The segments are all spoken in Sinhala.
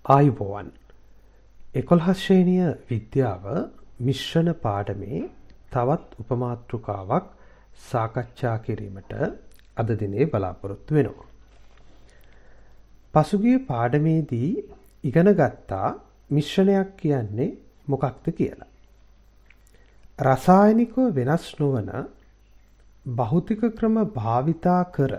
ආයුබෝවන් 11 ශ්‍රේණිය විද්‍යාව මිශ්‍රණ පාඩමේ තවත් උපමාතෘකාවක් සාකච්ඡා කිරීමට අද දිනේ බලාපොරොත්තු වෙනවා. පසුගිය පාඩමේදී ඉගෙන ගත්තා මිශ්‍රණයක් කියන්නේ මොකක්ද කියලා. රසායනිකව වෙනස් නොවන භෞතික ක්‍රම භාවිතා කර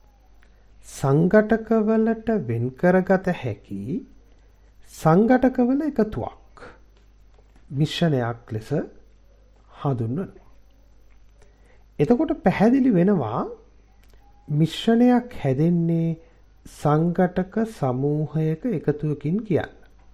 සංඝටකවලට වෙන් කරගත හැකි සංඝටකවල එකතුවක් මිශ්‍රණයක් ලෙස හඳුන්වනවා. එතකොට පැහැදිලි වෙනවා මිශ්‍රණයක් හැදෙන්නේ සංඝටක සමූහයක එකතුවකින් කියන්න.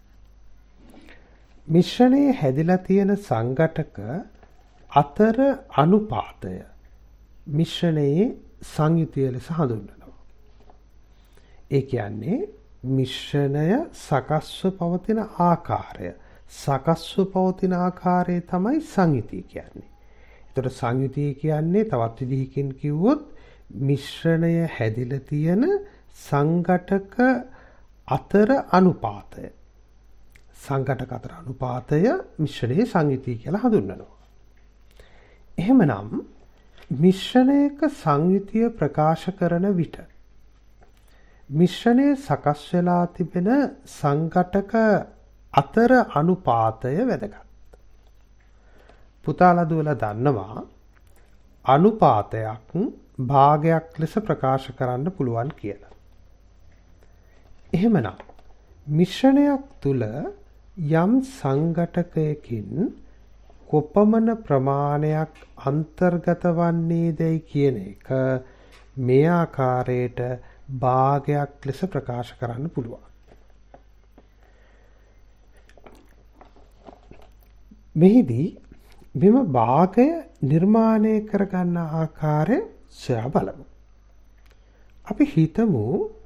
මිශ්‍රණයේ හැදිලා තියෙන සංඝටක අතර අනුපාතය මිශ්‍රණයේ සංයුතිය ලෙස හඳුන්වනවා. ඒ කියන්නේ මිශ්‍රණය සකස්ව පවතින ආකාරය. සකස්ව පවතින ආකාරය තමයි සංයුතිය කියන්නේ. ඒතර සංයුතිය කියන්නේ තවත් විදිහකින් කිව්වොත් මිශ්‍රණය හැදිලා තියෙන සංඝටක අතර අනුපාතය. සංඝටක අතර අනුපාතය මිශ්‍රණයේ සංයුතිය කියලා හඳුන්වනවා. එහෙමනම් මිශ්‍රණයක සංයුතිය ප්‍රකාශ කරන විට මිශ්‍රණයේ සකස් වෙලා තිබෙන සංඝටක අතර අනුපාතය වැදගත්. පුතාලා දුවලා දන්නවා අනුපාතයක් භාගයක් ලෙස ප්‍රකාශ කරන්න පුළුවන් කියලා. එහෙමනම් මිශ්‍රණයක් තුල යම් සංඝටකයකින් කොපමණ ප්‍රමාණයක් අන්තර්ගත වන්නේදයි කියන එක මේ ආකාරයට භාගයක් ලෙස ප්‍රකාශ කරන්න පුළුවන්. මෙහිදී මෙම භාගය නිර්මාණය කරගන්න ආකාරය සොයා බලමු. අපි හිතමු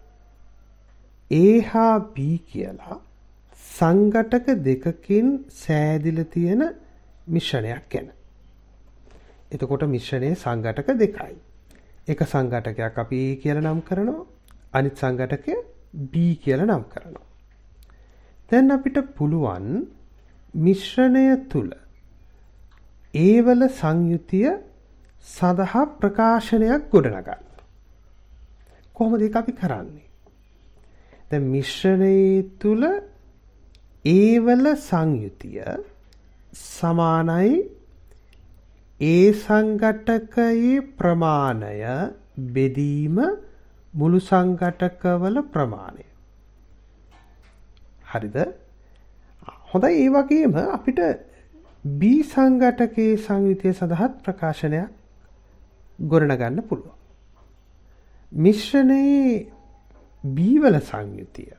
A හා B කියලා සංඝටක දෙකකින් සෑදිලා තියෙන මිශ්‍රණයක් ගැන. එතකොට මිශ්‍රණයේ සංඝටක දෙකයි. එක සංඝටකයක් අපි A කියලා නම් කරනවා. අනිත් සංඝටකය B කියලා නම් කරනවා. දැන් අපිට පුළුවන් මිශ්‍රණය තුල A වල සංයුතිය සඳහා ප්‍රකාශනයක් ගොඩනගන්න. කොහොමද ඒක අපි කරන්නේ? දැන් මිශ්‍රණයේ තුල A වල සංයුතිය සමානයි A සංඝටකයේ ප්‍රමාණය බෙදීම මුළු සංඝටකවල ප්‍රමාණය. හරිද? හොඳයි. ඒ වගේම අපිට B සංඝටකයේ සංයුතිය සඳහා ප්‍රකාශනයක් ගොඩනගන්න පුළුවන්. මිශ්‍රණයේ B වල සංයුතිය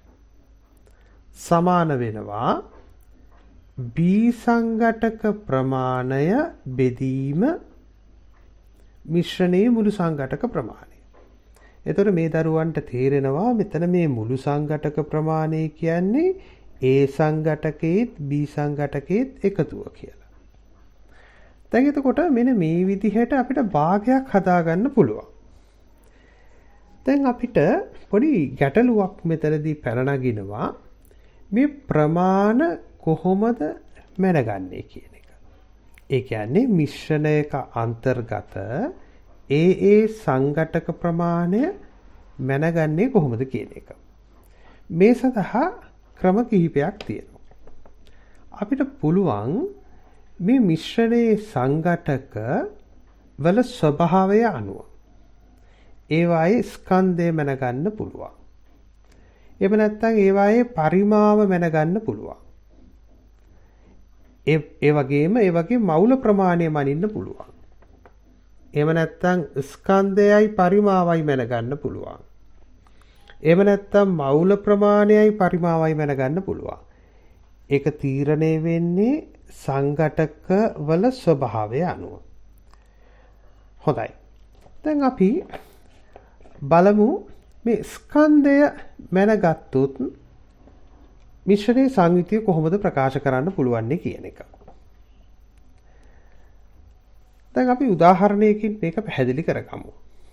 සමාන වෙනවා B සංඝටක ප්‍රමාණය බෙදීම මිශ්‍රණයේ මුළු සංඝටක ප්‍රමාණය. එතකොට මේ දරුවන්ට තේරෙනවා මෙතන මේ මුළු සංඝටක ප්‍රමාණය කියන්නේ A සංඝටකයේත් B සංඝටකයේත් එකතුව කියලා. දැන් එතකොට මෙන්න මේ විදිහට අපිට භාගයක් හදාගන්න පුළුවන්. දැන් අපිට පොඩි ගැටලුවක් මෙතනදී පැන නගිනවා මේ ප්‍රමාණ කොහොමද මැනගන්නේ කියන එක. ඒ කියන්නේ මිශ්‍රණයක අන්තර්ගත ඒ සංඝටක ප්‍රමාණය මැනගන්නේ කොහොමද කියන එක. මේ සඳහා ක්‍රම කිහිපයක් තියෙනවා. අපිට පුළුවන් මේ මිශ්‍රණයේ සංඝටක වල ස්වභාවය අනුව ඒවායේ ස්කන්ධය මැනගන්න පුළුවන්. එහෙම නැත්නම් ඒවායේ පරිමාව මැනගන්න පුළුවන්. ඒ වගේ මවුල ප්‍රමාණය මනින්න පුළුවන්. එහෙම නැත්නම් ස්කන්ධයයි පරිමාවයි මැනගන්න පුළුවන්. එහෙම නැත්නම් මවුල ප්‍රමාණයයි පරිමාවයි මැනගන්න පුළුවන්. ඒක තීරණය වෙන්නේ සංඝටක වල ස්වභාවය අනුව. හොඳයි. දැන් අපි බලමු මේ ස්කන්ධය මැනගත්තොත් මිශ්‍රණයේ සංයුතිය කොහොමද ප්‍රකාශ කරන්න පුළුවන් කියන එක. දැන් අපි උදාහරණයකින් මේක පැහැදිලි කරගමු.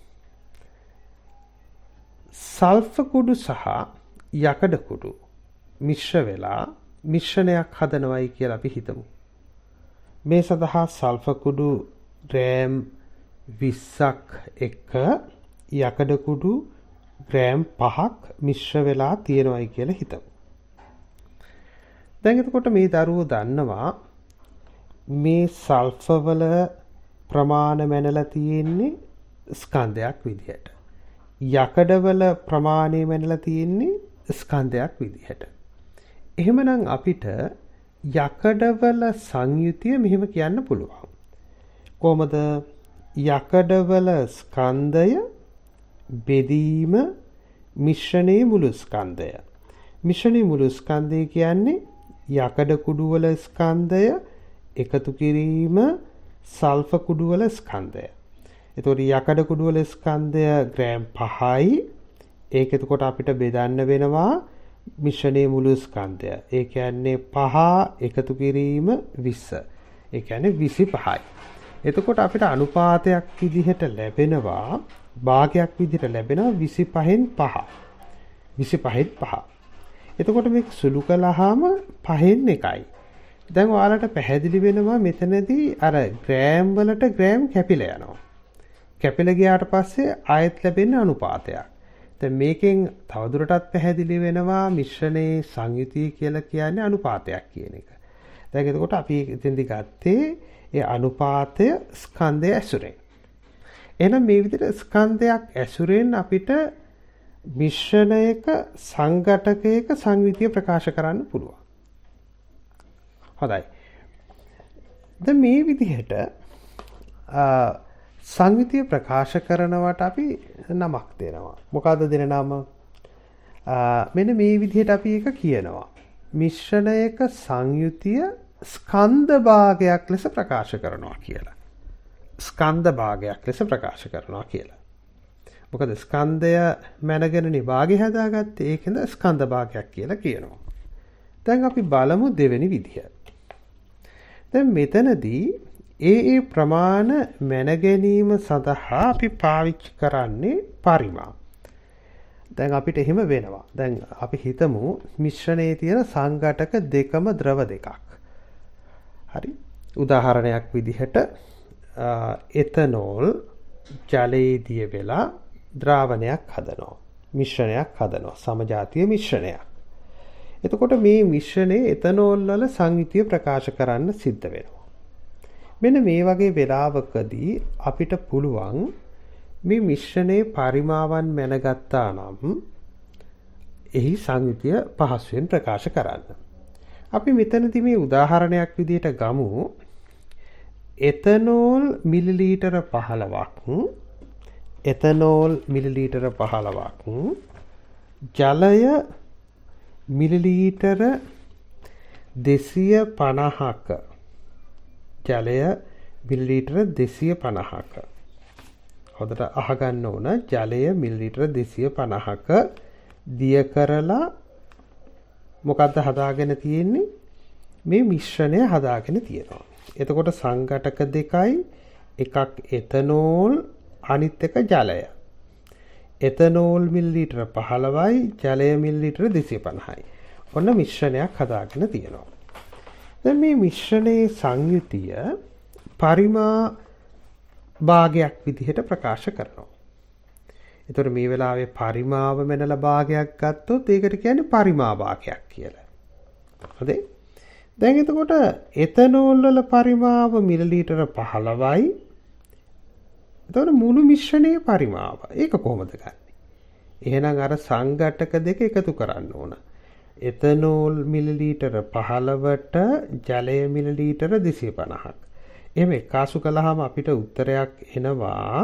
සල්ෆර් කුඩු සහ යකඩ කුඩු මිශ්‍ර වෙලා මිශ්‍රණයක් හදනවයි කියලා අපි හිතමු. මේ සඳහා සල්ෆර් කුඩු ග්‍රෑම් 20ක් එක්ක යකඩ කුඩු ග්‍රෑම් 5ක් මිශ්‍ර වෙලා තියෙනවයි කියලා හිතමු. දැන් එතකොට මේ දරුවෝ දන්නවා මේ සල්ෆර් වල ප්‍රමාණ මැනලා තියෙන්නේ ස්කන්ධයක් විදිහට. යකඩ වල ප්‍රමාණය මැනලා තියෙන්නේ ස්කන්ධයක් විදිහට. එහෙමනම් අපිට යකඩවල සංයුතිය මෙහෙම කියන්න පුළුවන්. කොහොමද? යකඩවල ස්කන්ධය බෙදීම මිශ්‍රණයේ මුළු ස්කන්ධය. මිශ්‍රණයේ මුළු ස්කන්ධය කියන්නේ යකඩ කුඩු වල ස්කන්ධය එකතු කිරීම සල්ෆර් කුඩු වල ස්කන්ධය. එතකොට යකඩ කුඩු වල ස්කන්ධය ග්‍රෑම් 5යි. ඒක එතකොට අපිට බෙදන්න වෙනවා මිශ්‍රණයේ මුළු ස්කන්ධය. ඒ කියන්නේ 5 එකතු කිරීම 20. ඒ කියන්නේ 25යි. එතකොට අපිට අනුපාතයක් විදිහට ලැබෙනවා භාගයක් විදිහට ලැබෙනවා 25න් 5. 25න් 5. එතකොට මේක සුළු කළාම 5න් 1යි. දැන් ඔයාලට පැහැදිලි වෙනවා මෙතනදී අර ග්‍රෑම් වලට ග්‍රෑම් කැපිලා යනවා. කැපිලා ගියාට පස්සේ ආයෙත් ලැබෙන අනුපාතයක්. දැන් මේකෙන් තවදුරටත් පැහැදිලි වෙනවා මිශ්‍රණයේ සංයුතිය කියලා කියන්නේ අනුපාතයක් කියන එක. දැන් එතකොට අපි එතෙන්දි ගත්තේ ඒ අනුපාතය ස්කන්ධය ඇසුරෙන්. එහෙනම් මේ විදිහට ස්කන්ධයක් ඇසුරෙන් අපිට මිශ්‍රණයක සංඝටකයක සංයුතිය ප්‍රකාශ කරන්න පුළුවන්. හොඳයි. දැන් මේ විදිහට සංයුතිය ප්‍රකාශ කරනවට අපි නමක් දෙනවා. මොකද්ද දෙන නම? මෙන්න මේ විදිහට අපි එක කියනවා. මිශ්‍රණයක සංයුතිය ස්කන්ධ භාගයක් ලෙස ප්‍රකාශ කරනවා කියලා. ස්කන්ධ භාගයක් ලෙස ප්‍රකාශ කරනවා කියලා. මොකද ස්කන්ධය මැනගෙනනේ භාගය හදාගත්තේ. ඒකෙන්ද ස්කන්ධ භාගයක් කියලා කියනවා. දැන් අපි බලමු දෙවෙනි විදිහ. දැන් මෙතනදී ඒ ප්‍රමාණ මැන ගැනීම සඳහා අපි පාවිච්චි කරන්නේ පරිමාව. දැන් අපිට එහෙම වෙනවා. දැන් අපි හිතමු මිශ්‍රණයේ තියෙන සංඝටක දෙකම ද්‍රව දෙකක්. හරි. උදාහරණයක් විදිහට එතනෝල් ජලයේදී වෙලා ද්‍රාවණයක් හදනවා. මිශ්‍රණයක් හදනවා. සමජාතීය මිශ්‍රණයක්. එතකොට මේ මිශ්‍රණයේ එතනෝල් වල සංයුතිය ප්‍රකාශ කරන්න සිද්ධ වෙනවා. මෙන්න මේ වගේ වෙලාවකදී අපිට පුළුවන් මේ මිශ්‍රණයේ පරිමාවන් මැනගත්තා නම් එහි සංයුතිය පහසුවෙන් ප්‍රකාශ කරන්න. අපි මෙතනදී මේ උදාහරණයක් විදිහට ගමු. එතනෝල් මිලිලීටර 15ක් එතනෝල් මිලිලීටර 15ක් ජලය මිලිලීටර 250ක ජලය මිලිලීටර 250ක හොඳට අහගන්න ඕන. ජලය මිලිලීටර 250ක දිය කරලා මොකද්ද හදාගෙන තියෙන්නේ? මේ මිශ්‍රණය හදාගෙන තියෙනවා. එතකොට සංඝටක දෙකයි, එකක් එතනෝල් අනිත් එක ජලය. එතනෝල් මිලිලීටර 15යි, ජලය මිලිලීටර 250යි. ඔන්න මිශ්‍රණයක් හදාගෙන තියෙනවා. දැන් මේ මිශ්‍රණයේ සංයුතිය පරිමා භාගයක් විදිහට ප්‍රකාශ කරනවා. ඒතර මේ වෙලාවේ පරිමාව මැනලා භාගයක් ගත්තොත් ඒකට කියන්නේ පරිමා භාගයක් කියලා. හරිද? දැන් එතකොට එතනෝල් වල පරිමාව මිලිලීටර 15යි. එතකොට මුළු මිශ්‍රණයේ පරිමාව. ඒක කොහොමද ගන්නෙ? එහෙනම් අර සංඝටක දෙක එකතු කරන්න ඕන. එතනෝල් මිලිලීටර 15ට ජලය මිලිලීටර 250ක්. එහෙම එකාසු කළාම අපිට උත්තරයක් එනවා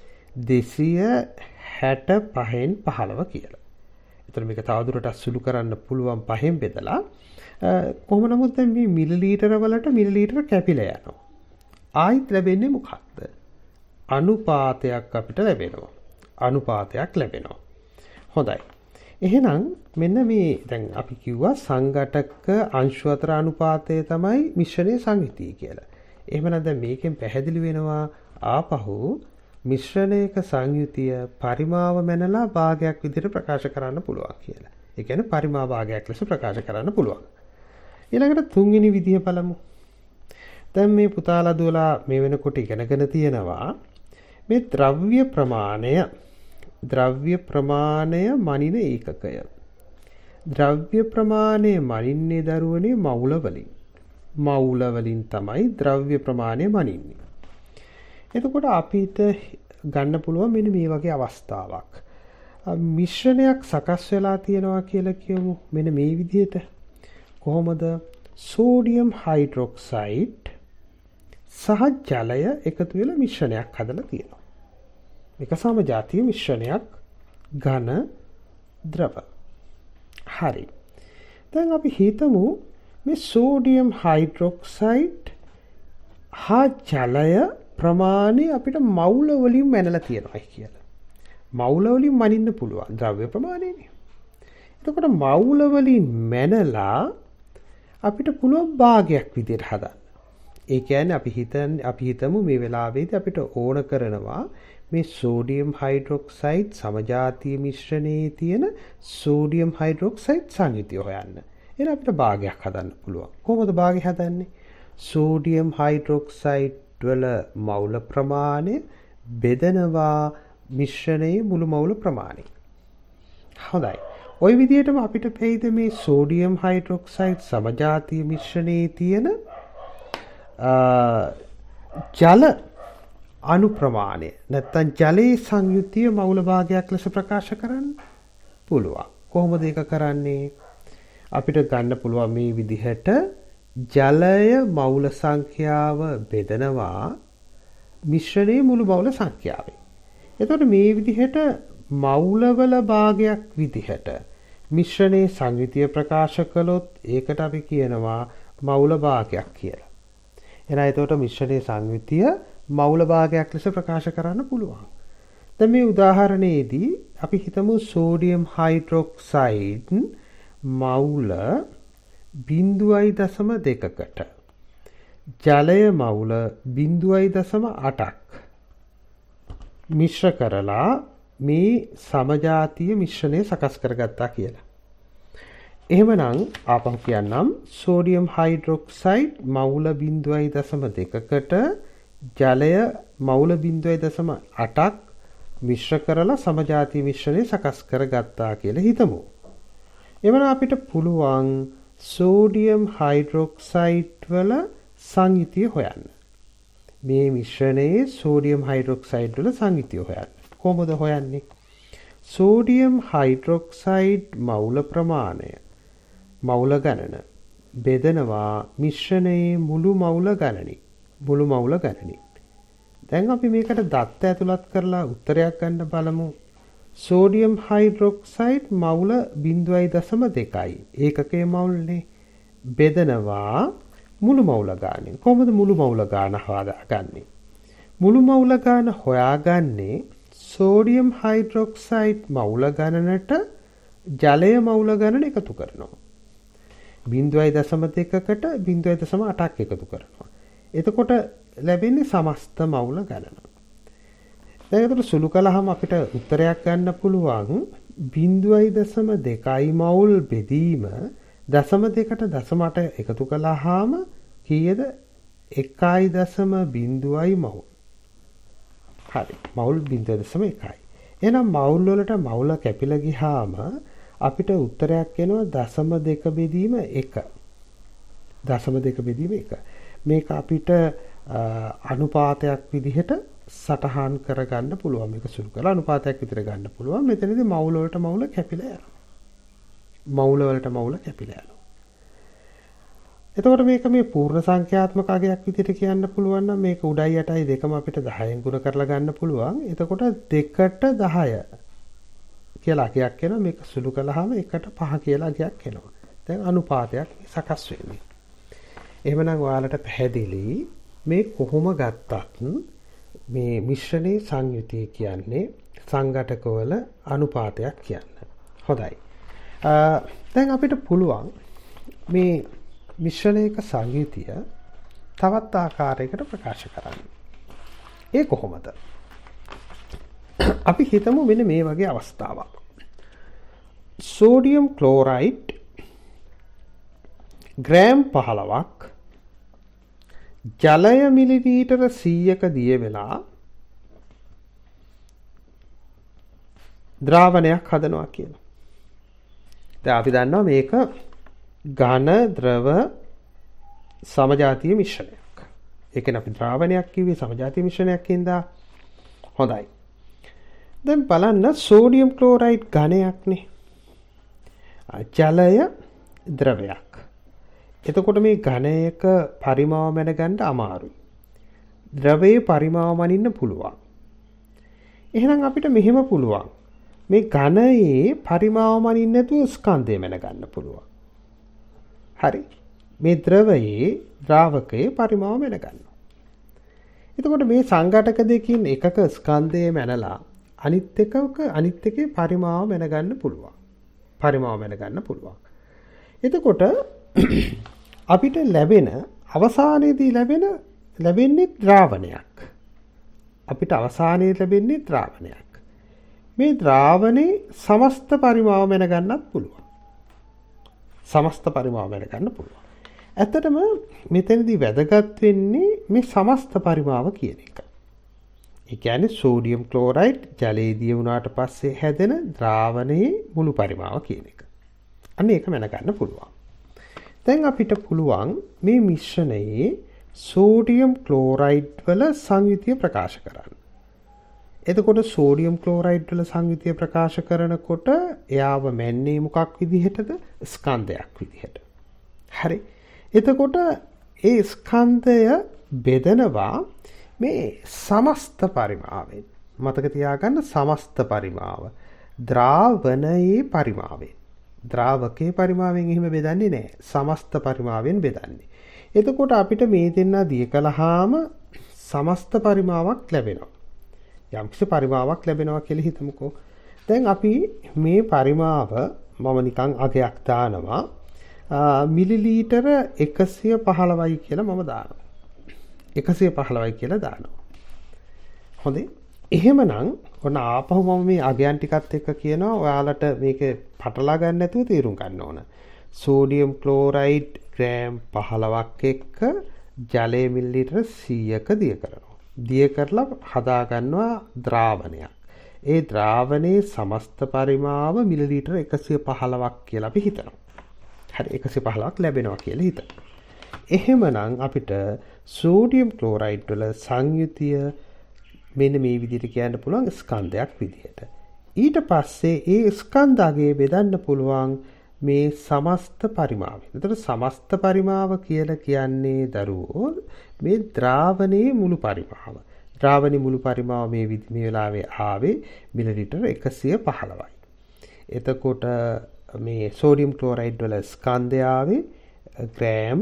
265න් 15 කියලා. ඒතර මේක තවදුරටත් සුළු කරන්න පුළුවන් 5න් බෙදලා. කොහොම නමුත් දැන් මේ මිලිලීටර වලට මිලිලීටර කැපිලා යනවා. ආයිත් ලැබෙන්නේ මොකක්ද? අනුපාතයක් අපිට ලැබෙනවා. අනුපාතයක් ලැබෙනවා. හොඳයි. එහෙනම් මෙන්න මේ දැන් අපි කිව්වා සංඝටක අංශු අතර අනුපාතය තමයි මිශ්‍රණයේ සංයුතිය කියලා. එහෙමනම් දැන් මේකෙන් පැහැදිලි වෙනවා ආපහු මිශ්‍රණයක සංයුතිය පරිමාව මැනලා භාගයක් විදිහට ප්‍රකාශ කරන්න පුළුවන් කියලා. ඒ කියන්නේ පරිමා භාගයක් ලෙස ප්‍රකාශ කරන්න පුළුවන්. ඊළඟට තුන්වෙනි විදිය බලමු. දැන් මේ පුතාලා දුවලා මේ වෙනකොට ඉගෙනගෙන තියෙනවා මේ ද්‍රව්‍ය ප්‍රමාණය මනින ඒකකය. ද්‍රව්‍ය ප්‍රමාණය මනින්නේ දරුවනේ මවුල වලින්. මවුල වලින් තමයි ද්‍රව්‍ය ප්‍රමාණය මනින්නේ. එතකොට අපිට ගන්න පුළුවන් මෙන්න මේ වගේ අවස්ථාවක්. මිශ්‍රණයක් සකස් වෙලා තියෙනවා කියලා කියමු. මෙන්න මේ විදිහට. කොහොමද? සෝඩියම් හයිඩ්‍රොක්සයිඩ් සහ ජලය එකතු වෙලා මිශ්‍රණයක් හදලා තියෙනවා. මේක සමජාතීය මිශ්‍රණයක් ඝන ද්‍රව. හරි. දැන් අපි හිතමු මේ සෝඩියම් හයිඩ්‍රොක්සයිඩ් හා ජලය ප්‍රමාණය අපිට මවුල වලින් මැනලා තියෙනවා කියලා. මවුල වලින් මනින්න පුළුවන් ද්‍රව්‍ය ප්‍රමාණයනේ. එතකොට මවුල වලින් මැනලා අපිට පුළුවන් භාගයක් විදිහට හදන්න. ඒ කියන්නේ අපි හිතමු මේ වෙලාවේදී අපිට ඕන කරනවා මේ සෝඩියම් හයිඩ්‍රොක්සයිඩ් සමජාතීය මිශ්‍රණයේ තියෙන සෝඩියම් හයිඩ්‍රොක්සයිඩ් සංයුතිය හොයන්න. එහෙනම් අපිට භාගයක් හදන්න පුළුවන්. කොහොමද භාගය හදන්නේ? සෝඩියම් හයිඩ්‍රොක්සයිඩ් වල මවුල ප්‍රමාණය බෙදනවා මිශ්‍රණයේ මුළු මවුල ප්‍රමාණය. හොඳයි. ওই විදිහටම අපිට පෙයිද මේ සෝඩියම් හයිඩ්‍රොක්සයිඩ් සමජාතීය මිශ්‍රණයේ තියෙන ජල අණු ප්‍රමාණය නැත්නම් ජලයේ සංයුතිය මවුල භාගයක් ලෙස ප්‍රකාශ කරන්න පුළුවන්. කොහොමද ඒක කරන්නේ? අපිට ගන්න පුළුවන් මේ විදිහට ජලය මවුල සංඛ්‍යාව බෙදනවා මිශ්‍රණයේ මුළු මවුල සංඛ්‍යාවෙන්. එතකොට මේ විදිහට මවුලවල භාගයක් විදිහට මිශ්‍රණයේ සංයුතිය ප්‍රකාශ කළොත් ඒකට අපි කියනවා මවුල භාගයක් කියලා. එහෙනම් එතකොට මිශ්‍රණයේ සංයුතිය මවුල භාගයක් ලෙස ප්‍රකාශ කරන්න පුළුවන්. දැන් මේ උදාහරණයේදී අපි හිතමු සෝඩියම් හයිඩ්‍රොක්සයිඩ් මවුල 0.2කට ජලය මවුල 0.8ක් මිශ්‍ර කරලා මේ සමජාතීය මිශ්‍රණය සකස් කරගත්තා කියලා. එහෙමනම් ආපහු කියන්නම් සෝඩියම් හයිඩ්‍රොක්සයිඩ් මවුල 0.2කට ජලය මවුල 0.8ක් මිශ්‍ර කරලා සමජාතීය මිශ්‍රණය සකස් කරගත්තා කියලා හිතමු. එවනම් අපිට පුළුවන් සෝඩියම් හයිඩ්‍රොක්සයිඩ් වල සංයුතිය හොයන්න. මේ මිශ්‍රණයේ සෝඩියම් හයිඩ්‍රොක්සයිඩ් වල සංයුතිය හොයන්න. කොහොමද හොයන්නේ? සෝඩියම් හයිඩ්‍රොක්සයිඩ් මවුල ප්‍රමාණය මවුල ගණන බෙදනවා මිශ්‍රණයේ මුළු මවුල ගණනින්. දැන් අපි මේකට දත්ත ඇතුළත් කරලා උත්තරයක් ගන්න බලමු. Sodium hydroxide මවුල 0.2යි. ඒකකයේ මවුල්නේ. බෙදනවා මුළු මවුල ගානෙන්. කොහොමද මුළු මවුල ගාන හොයාගන්නේ? මුළු මවුල ගාන හොයාගන්නේ සෝඩියම් හයිඩ්‍රොක්සයිඩ් මවුල ගණනට ජලය මවුල ගණන එකතු කරනවා. 0.2කට 0.8ක් එකතු කරනවා. එතකොට ලැබෙන්නේ සමස්ත මවුල ගණන. දැන් ඒකට සුළු කළාම අපිට උත්තරයක් ගන්න පුළුවන් 0.2යි මවුල් බෙදීම 0.2ට 0.8 එකතු කළාම කීයද? 1.0යි මවුල්. හරි. මවුල් 0.1යි. එහෙනම් මවුල් වලට මවුල කැපිලා ගියාම අපිට උත්තරයක් එනවා 0.2 බෙදීම 1. 0.2 බෙදීම 1. මේක අපිට අනුපාතයක් විදිහට සටහන් කරගන්න පුළුවන්. මේක සුළු කරලා අනුපාතයක් විතර ගන්න පුළුවන්. මෙතනදී මවුල වලට මවුල කැපිලා යනවා. මවුල වලට මවුල කැපිලා යනවා. එතකොට මේක මේ පූර්ණ සංඛ්‍යාත්මක අගයක් විදිහට කියන්න පුළුවන් නම් මේක උඩයි යටයි දෙකම අපිට 10න් ගුණ කරලා ගන්න පුළුවන්. එතකොට 2ට 10 කියලා අගයක් එනවා. මේක සුළු කළාම 1ට 5 කියලා අගයක් එනවා. දැන් අනුපාතයක් සකස් වෙන්නේ. එහෙමනම් ඔයාලට පැහැදිලි මේ කොහොම ගත්තත් මේ මිශ්‍රණයේ සංයුතිය කියන්නේ සංඝටකවල අනුපාතයක් කියන්න. හොඳයි. දැන් අපිට පුළුවන් මේ මිශ්‍රණයක සංයුතිය තවත් ආකාරයකට ප්‍රකාශ කරන්න. ඒ කොහොමද? අපි හිතමු මෙන්න මේ වගේ අවස්ථාවක්. සෝඩියම් ක්ලෝරයිඩ් ග්‍රෑම් 15ක් ජලය මිලිලීටර 100ක දිය වෙලා ද්‍රාවණයක් හදනවා කියලා. දැන් අපි දන්නවා මේක ඝන ද්‍රව සමජාතීය මිශ්‍රණයක්. ඒ කියන්නේ අපි ද්‍රාවණයක් කිව්වේ සමජාතීය මිශ්‍රණයක් හින්දා. හොඳයි. දැන් බලන්න සෝඩියම් ක්ලෝරයිඩ් ඝනයක්නේ. ජලය ද්‍රවයක්. එතකොට මේ ඝනයක පරිමාව මැනගන්න අමාරුයි. ද්‍රවයේ පරිමාව මනින්න පුළුවන්. එහෙනම් අපිට මෙහෙම පුළුවන්. මේ ඝනයේ පරිමාව මනින්න නැතුව ස්කන්ධය මැනගන්න පුළුවන්. හරි. මේ ද්‍රවයේ ද්‍රාවකයේ පරිමාව මැනගන්නවා. එතකොට මේ සංඝටක දෙකකින් එකක ස්කන්ධය මැනලා අනිත් එකේ පරිමාව මැනගන්න පුළුවන්. පරිමාව මැනගන්න පුළුවන්. එතකොට අපිට ලැබෙන අවසානයේදී ලැබෙන්නේ ද්‍රාවණයක්. අපිට අවසානයේ ලැබෙන්නේ ද්‍රාවණයක්. මේ ද්‍රාවණේ සමස්ත පරිමාව මැනගන්නත් පුළුවන්. සමස්ත පරිමාව මැනගන්න පුළුවන්. ඇත්තටම මෙතනදී වැදගත් වෙන්නේ මේ සමස්ත පරිමාව කියන එක. ඒ කියන්නේ සෝඩියම් ක්ලෝරයිඩ් ජලයේදී වුණාට පස්සේ හැදෙන ද්‍රාවණයේ මුළු පරිමාව කියන එක. අන්න ඒක මැනගන්න පුළුවන්. දැන් අපිට පුළුවන් මේ මිශ්‍රණයේ සෝඩියම් ක්ලෝරයිඩ් වල සංයුතිය ප්‍රකාශ කරන්න. එතකොට සෝඩියම් ක්ලෝරයිඩ් වල සංයුතිය ප්‍රකාශ කරනකොට එයාව මැන්නේ මොකක් විදිහටද? ස්කන්ධයක් විදිහට. හරි. එතකොට ඒ ස්කන්ධය බෙදනවා මේ සමස්ත පරිමාවෙන්. මතක තියාගන්න සමස්ත පරිමාව. ද්‍රාවණයේ පරිමාවෙන්. ද්‍රාවකයේ පරිමාවෙන් එහෙම බෙදන්නේ නැහැ. සමස්ත පරිමාවෙන් බෙදන්නේ. එතකොට අපිට මේ දෙන්න දිය කළාම සමස්ත පරිමාවක් ලැබෙනවා. යම්කිසි පරිමාවක් ලැබෙනවා කියලා හිතමුකෝ. දැන් අපි මේ පරිමාව මම නිකන් අගයක් දානවා. මිලිලීටර 115යි කියලා මම දානවා. 115යි කියලා දානවා. හොඳයි. එහෙමනම් ඔන්න ආපහු මම මේ අගයන් ටිකත් එක්ක කියනවා ඔයාලට මේක පටලා ගන්න නැතුව තේරුම් ගන්න ඕන. සෝඩියම් ක්ලෝරයිඩ් ග්‍රෑම් 15ක් එක්ක ජලය මිලිලීටර 100ක දිය කරනවා. දිය කරලා හදා ගන්නවා ද්‍රාවණයක්. ඒ ද්‍රාවණයේ සමස්ත පරිමාව මිලිලීටර 115ක් කියලා අපි හිතනවා. හරි 115ක් ලැබෙනවා කියලා හිතනවා. එහෙමනම් අපිට සෝඩියම් ක්ලෝරයිඩ් වල සංයුතිය මෙන්න මේ විදිහට කියන්න පුළුවන් ස්කන්ධයක් විදිහට. ඊට පස්සේ ඒ ස්කන්ධාගේ බෙදන්න පුළුවන් මේ සමස්ත පරිමාවෙන්. එතකොට සමස්ත පරිමාව කියලා කියන්නේ දරුවෝ මේ ද්‍රාවණයේ මුළු පරිමාව. ද්‍රාවණයේ මුළු පරිමාව මේ වෙලාවේ ආවේ මිලිලීටර 115යි. එතකොට මේ සෝඩියම් ක්ලෝරයිඩ් වල ස්කන්ධය ආවේ ග්‍රෑම්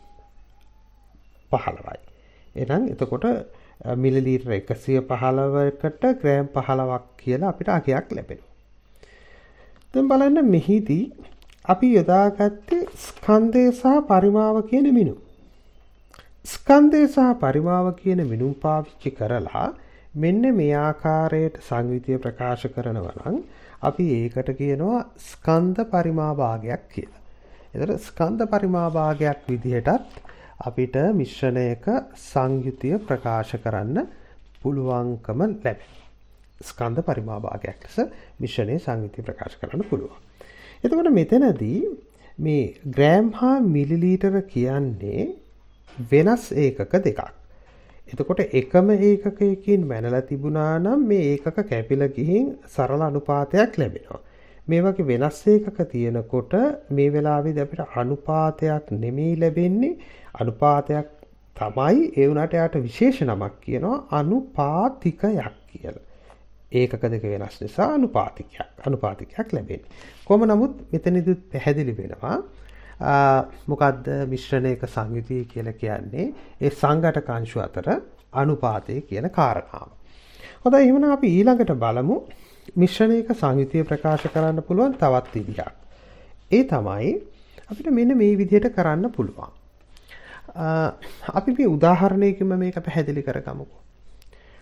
15යි. එහෙනම් එතකොට මිලිලීටර 115කට ග්‍රෑම් 15ක් කියලා අපිට අගයක් ලැබෙනවා. දැන් බලන්න මෙහිදී අපි යොදාගත්තේ ස්කන්ධය සහ පරිමාව කියන මිනුම්. ස්කන්ධය සහ පරිමාව කියන මිනුම් පාවිච්චි කරලා මෙන්න මේ ආකාරයට සංයුතිය ප්‍රකාශ කරනවා නම් අපි ඒකට කියනවා ස්කන්ධ පරිමා භාගයක් කියලා. ඒතර ස්කන්ධ පරිමා භාගයක් විදිහටත් අපිට මිශ්‍රණයක සංයුතිය ප්‍රකාශ කරන්න පුළුවන්කම ලැබෙනවා. ස්කන්ධ පරිමා භාගයක් ලෙස මිශ්‍රණයේ සංයුතිය ප්‍රකාශ කරන්න පුළුවන්. එතකොට මෙතනදී මේ ග්‍රෑම් හා මිලිලීටර කියන්නේ වෙනස් ඒකක දෙකක්. එතකොට එකම ඒකකයකින් මැනලා තිබුණා නම් මේ ඒකක කැපිලා ගිහින් සරල අනුපාතයක් ලැබෙනවා. මේ වගේ වෙනස් ඒකක තියෙනකොට මේ වෙලාවේදී අපිට අනුපාතයක් නෙමෙයි ලැබෙන්නේ අනුපාතයක් තමයි ඒ උනාට යාට විශේෂ නමක් කියනවා අනුපාතිකයක් කියලා. ඒකක දෙක වෙනස් නිසා අනුපාතිකයක් ලැබෙන්නේ. කොහොම නමුත් මෙතනදී පැහැදිලි වෙනවා මොකද්ද මිශ්‍රණයක සංයුතිය කියලා කියන්නේ ඒ සංඝටක අංශු අතර අනුපාතය කියන කාරණාව. හොඳයි එහෙනම් අපි ඊළඟට බලමු මිශ්‍රණයක සංයුතිය ප්‍රකාශ කරන්න පුළුවන් තවත් විදිහක්. ඒ තමයි අපිට මෙන්න මේ විදිහට කරන්න පුළුවන්. අපි මේ උදාහරණයකින් මේක පැහැදිලි කරගමුකෝ.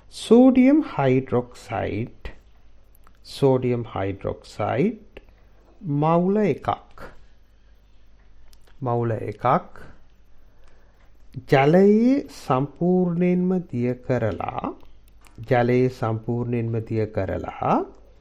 සෝඩියම් හයිඩ්‍රොක්සයිඩ් මවුල එකක්. මවුල එකක් ජලයේ සම්පූර්ණයෙන්ම දිය කරලා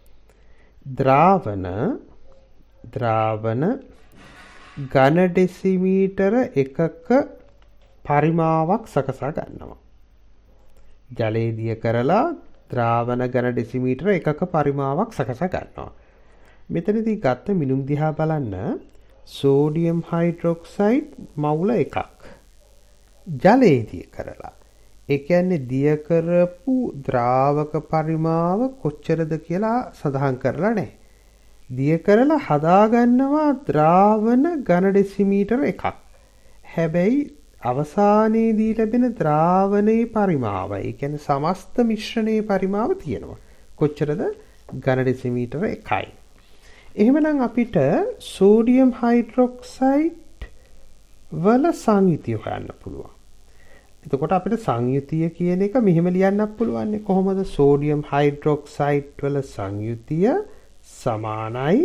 ද්‍රාවන ඝන ඩෙසිමීටර එකක පරිමාවක් සකසා ගන්නවා. ජලයේ දිය කරලා ද්‍රාවන ඝන ඩෙසිමීටර එකක පරිමාවක් සකසා ගන්නවා. මෙතනදී ගත්ත මිනුම් දිහා බලන්න. සෝඩියම් හයිඩ්‍රොක්සයිඩ් මවුල එකක්. ජලයේ දිය කරලා. ඒ කියන්නේ දිය කරපු ද්‍රාවක පරිමාව කොච්චරද කියලා සඳහන් කරලා නැහැ. දිය කරලා හදාගන්නවා ද්‍රාවන ඝන ඩෙසිමීටර එකක්. හැබැයි අවසානයේදී ලැබෙන ද්‍රාවනයේ පරිමාව, ඒ කියන්නේ සමස්ත මිශ්‍රණයේ පරිමාව තියෙනවා. කොච්චරද? ඝන ඩෙසිමීටර 1යි. එහෙමනම් අපිට සෝඩියම් හයිඩ්‍රොක්සයිඩ් වල සංයුතිය හොයන්න පුළුවන්. එතකොට අපිට සංයුතිය කියන එක මෙහෙම ලියන්නත් පුළුවන්. කොහොමද? සෝඩියම් හයිඩ්‍රොක්සයිඩ් වල සංයුතිය සමානයි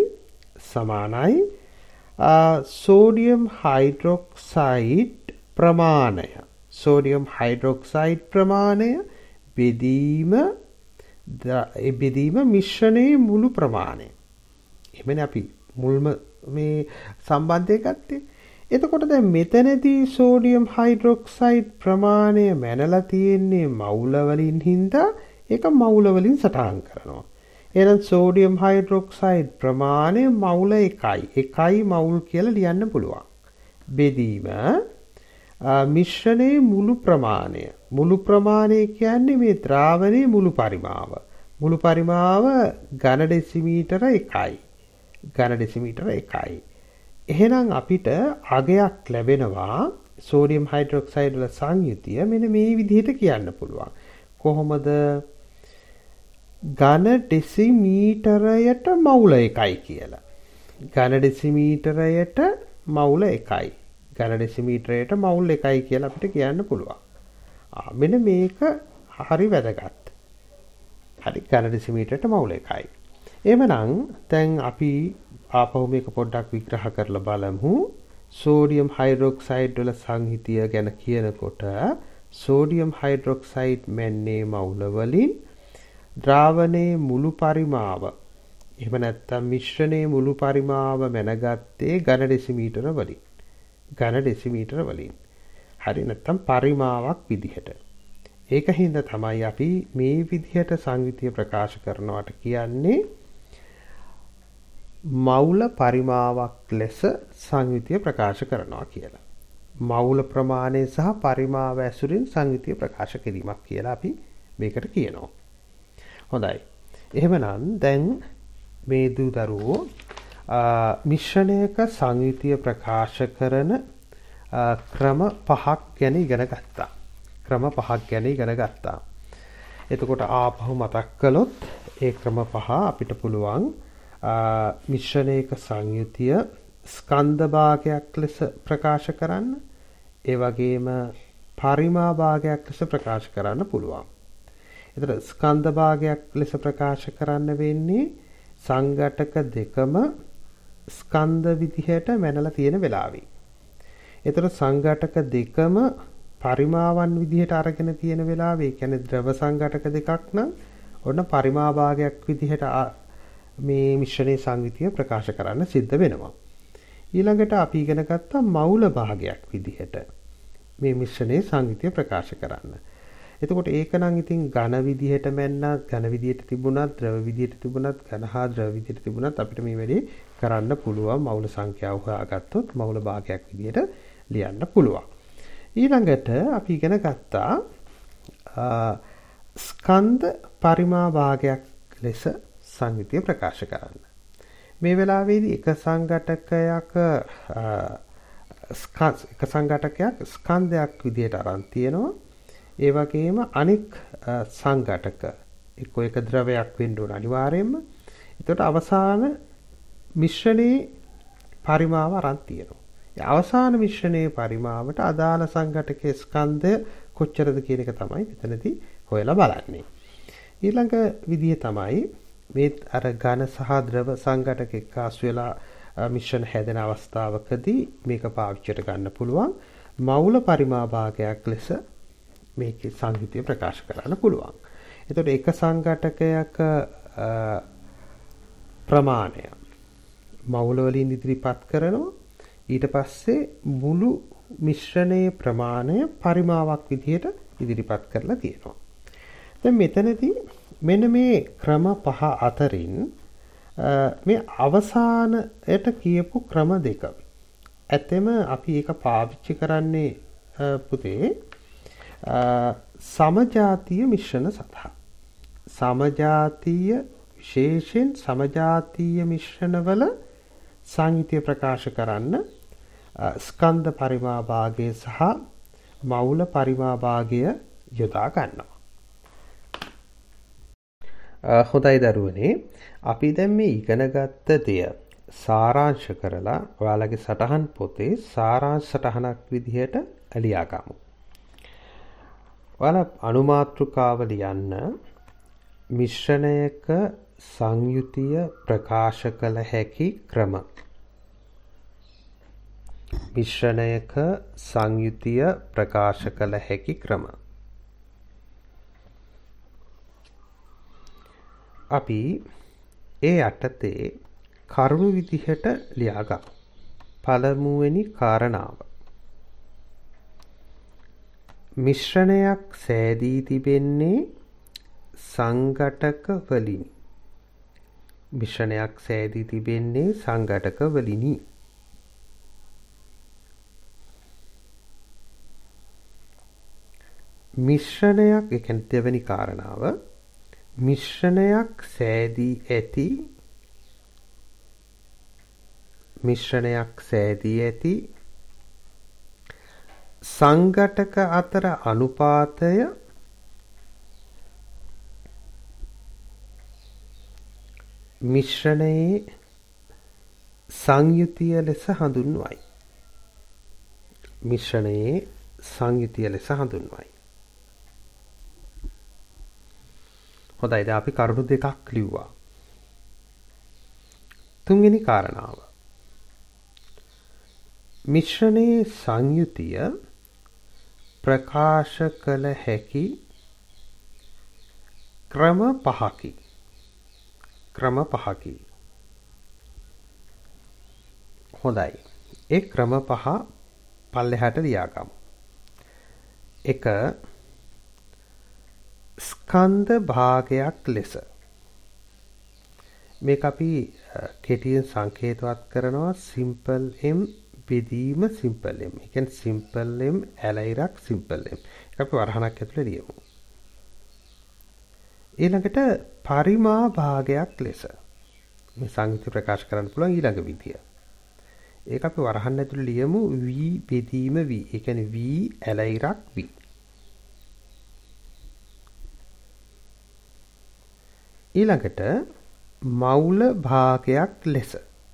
සෝඩියම් හයිඩ්‍රොක්සයිඩ් ප්‍රමාණය. සෝඩියම් හයිඩ්‍රොක්සයිඩ් ප්‍රමාණය බෙදීම මිශ්‍රණයේ මුළු ප්‍රමාණය. එහෙමනේ අපි මුල්ම මේ සම්බන්ධය ගත්තේ. එතකොට දැන් මෙතනදී සෝඩියම් හයිඩ්‍රොක්සයිඩ් ප්‍රමාණය මැනලා තියෙන්නේ මවුල වලින් හින්දා ඒක මවුල වලින් සටහන් කරනවා. එහෙනම් සෝඩියම් හයිඩ්‍රොක්සයිඩ් ප්‍රමාණය මවුල 1යි. 1යි මවුල් කියලා ලියන්න පුළුවන්. බෙදීම මිශ්‍රණයේ මුළු ප්‍රමාණය. මුළු ප්‍රමාණය කියන්නේ මේ ද්‍රාවණයේ මුළු පරිමාව. මුළු පරිමාව ඝන ඩෙසිමීටර 1යි. ඝන ඩෙසිමීටර 1යි. එහෙනම් අපිට අගයක් ලැබෙනවා සෝඩියම් හයිඩ්‍රොක්සයිඩ් වල සංයුතිය මෙන්න මේ විදිහට කියන්න පුළුවන්. කොහොමද? ඝන ඩෙසිමීටරයට මවුල 1යි කියලා. ඝන ඩෙසිමීටරයට මවුල 1යි. ඝන ඩෙසිමීටරයට මවුල් 1යි කියලා අපිට කියන්න පුළුවන්. මෙන්න මේක හරි වැදගත්. හරි, ඝන ඩෙසිමීටරයට මවුල් 1යි. එහෙමනම් දැන් අපි ආපහු මේක පොඩ්ඩක් විග්‍රහ කරලා බලමු. සෝඩියම් හයිඩ්‍රොක්සයිඩ් වල සංයුතිය ගැන කියනකොට සෝඩියම් හයිඩ්‍රොක්සයිඩ් මැන්නේ මවුල වලින්, ද්‍රාවණයේ මුළු පරිමාව එහෙම නැත්නම් මිශ්‍රණයේ මුළු පරිමාව මැනගත්තේ ඝන ඩෙසිමීටර වලින්. ඝන ඩෙසිමීටර වලින්. හරි, නැත්නම් පරිමාවක් විදිහට. ඒකින්ද තමයි අපි මේ විදිහට සංයුතිය ප්‍රකාශ කරනවට කියන්නේ මවුල පරිමාවක් ලෙස සංයුතිය ප්‍රකාශ කරනවා කියලා. මවුල ප්‍රමාණය සහ පරිමාව ඇසුරින් සංයුතිය ප්‍රකාශ කිරීමක් කියලා අපි මේකට කියනවා. හොඳයි. එහෙමනම් දැන් මේ දූ දරුවෝ මිශ්‍රණයක සංයුතිය ප්‍රකාශ කරන ක්‍රම 5ක් ගැන ඉගෙන ගත්තා. එතකොට ආපහු මතක් කළොත් ඒ ක්‍රම 5 අපිට පුළුවන් මිශ්‍රණයක සංයුතිය ස්කන්ධ භාගයක් ලෙස ප්‍රකාශ කරන්න, ඒ වගේම පරිමා භාගයක් ලෙස ප්‍රකාශ කරන්න පුළුවන්. එතකොට ස්කන්ධ භාගයක් ලෙස ප්‍රකාශ කරන්න වෙන්නේ සංඝටක දෙකම ස්කන්ධ විදිහට මැනලා තියෙන වෙලාවේ. එතකොට සංඝටක දෙකම පරිමාවන් විදිහට අරගෙන තියෙන වෙලාවේ, ඒ කියන්නේ ද්‍රව සංඝටක දෙකක් නම් ඔන්න පරිමා භාගයක් විදිහට මේ මිශ්‍රණයේ සංයුතිය ප්‍රකාශ කරන්න සිද්ධ වෙනවා. ඊළඟට අපි ඉගෙන ගත්තා මවුල භාගයක් විදිහට මේ මිශ්‍රණයේ සංයුතිය ප්‍රකාශ කරන්න. එතකොට ඒක නම් ඉතින් ඝන විදිහට මැන්නත්, ඝන විදිහට තිබුණත්, ද්‍රව විදිහට තිබුණත්, ඝන හා ද්‍රව විදිහට තිබුණත් අපිට මේ වැඩේ කරන්න පුළුවන්. මවුල සංඛ්‍යාව හොයාගත්තොත් මවුල භාගයක් විදිහට ලියන්න පුළුවන්. ඊළඟට අපි ඉගෙන ගත්තා ස්කන්ධ පරිමා භාගයක් ලෙස සංයුතිය ප්‍රකාශ කරන්න. මේ වෙලාවේදී එක සංඝටකයක් ස්කන්ධයක් විදිහට අරන් තියෙනවා. ඒ වගේම අනෙක් සංඝටක එක ද්‍රවයක් වෙන්න ඕන අනිවාර්යයෙන්ම. එතකොට අවසාන මිශ්‍රණයේ පරිමාව අරන් තියෙනවා. ඒ අවසාන මිශ්‍රණයේ පරිමාවට අදාළ සංඝටකයේ ස්කන්ධය කොච්චරද කියන එක තමයි මෙතනදී හොයලා බලන්නේ. ඊළඟ විදිය තමයි මේ අර ඝන සහ ද්‍රව සංඝටක එක්කාසු වෙලා මිශ්‍රණ හැදෙන අවස්ථාවකදී මේක පාවිච්චියට ගන්න පුළුවන්. මවුල පරිමාභාගයක් ලෙස මේකේ සංයුතිය ප්‍රකාශ කරන්න පුළුවන්. එතකොට එක සංඝටකයක ප්‍රමාණය මවුල වලින් ඉදිරිපත් කරනවා. ඊට පස්සේ මුළු මිශ්‍රණයේ ප්‍රමාණය පරිමාවක් විදිහට ඉදිරිපත් කරලා තියෙනවා. දැන් මෙතනදී මෙන්න මේ ක්‍රම පහ අතරින් මේ අවසානයට කියපු ක්‍රම දෙක. ඇත්තෙම අපි ඒක පාවිච්චි කරන්නේ පුතේ සමජාතීය මිශ්‍රණ සඳහා. සමජාතීය විශේෂයෙන් සමජාතීය මිශ්‍රණවල සංයුතිය ප්‍රකාශ කරන්න ස්කන්ධ පරිමාභාගය සහ මවුල පරිමාභාගය යොදා ගන්නවා. හොඳයි දරුවනේ, අපි දැන් මේ ඉගෙනගත්ත දෙය සාරාංශ කරලා ඔයාලගේ සටහන් පොතේ සාරාංශ සටහනක් විදිහට ලියා ගමු. ඔයාලා අනුමාත්‍රිකාව ලියන්න මිශ්‍රණයක සංයුතිය ප්‍රකාශ කළ හැකි ක්‍රම. මිශ්‍රණයක සංයුතිය ප්‍රකාශ කළ හැකි ක්‍රම. අපි ඒ යටතේ කරුණු විදිහට ලියාගමු. පළමුවෙනි කාරණාව. මිශ්‍රණයක් සෑදී තිබෙන්නේ සංඝටක වලිනි. මිශ්‍රණයක් සෑදී තිබෙන්නේ සංඝටක වලිනි. මිශ්‍රණයක්, ඒ කියන්නේ දෙවෙනි කාරණාව, මිශ්‍රණයක් සෑදී ඇති සංඝටක අතර අනුපාතය මිශ්‍රණයේ සංයුතිය ලෙස හඳුන්වයි. මිශ්‍රණයේ සංයුතිය ලෙස හඳුන්වයි. හොඳයි, දැන් අපි කරුණු දෙකක් ලිව්වා. තුන්වෙනි කාරණාව. මිශ්‍රණයේ සංයුතිය ප්‍රකාශ කළ හැකි ක්‍රම පහකි. හොඳයි. ඒ ක්‍රම පහ පල්ලෙහාට ලියාගමු. 1. ස්කන්ධ භාගයක් ලෙස. මේක අපි කෙටියෙන් සංකේතවත් කරනවා සිම්පල් M බෙදීම සිම්පල් M. ඒ කියන්නේ සිම්පල් M ඇලයිරක් සිම්පල් M. ඒක අපි වරහණක් ඇතුලේ ලියමු. ඊළඟට පරිමා භාගයක් ලෙස මේ සංයුති ප්‍රකාශ කරන්න පුළුවන් ඊළඟ විදිය. ඒක අපි වරහන් ඇතුලේ ලියමු V බෙදීම V. ඒ කියන්නේ V ඇලයිරක් V. ඊළඟට මවුල භාගයක් ලෙස.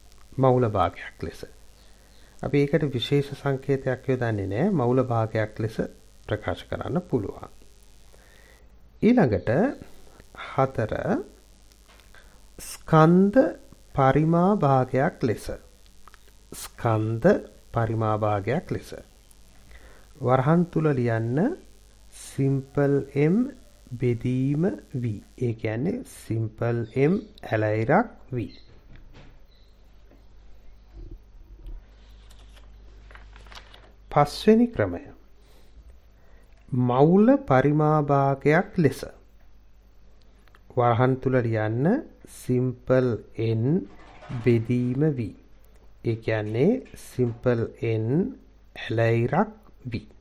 අපි ඒකට විශේෂ සංකේතයක් යොදන්නේ නැහැ. මවුල භාගයක් ලෙස ප්‍රකාශ කරන්න පුළුවන්. ඊළඟට 4. ස්කන්ධ පරිමා භාගයක් ලෙස. වරහන් තුල ලියන්න සිම්පල් M බෙදීම V. ඒ කියන්නේ සිම්පල් M ඇලයිරක් V. පස්වෙනි ක්‍රමය. මවුල පරිමාභාගයක් ලෙස. වරහන් තුල ලියන්න සිම්පල් N බෙදීම V. ඒ කියන්නේ සිම්පල් N ඇලයිරක් V.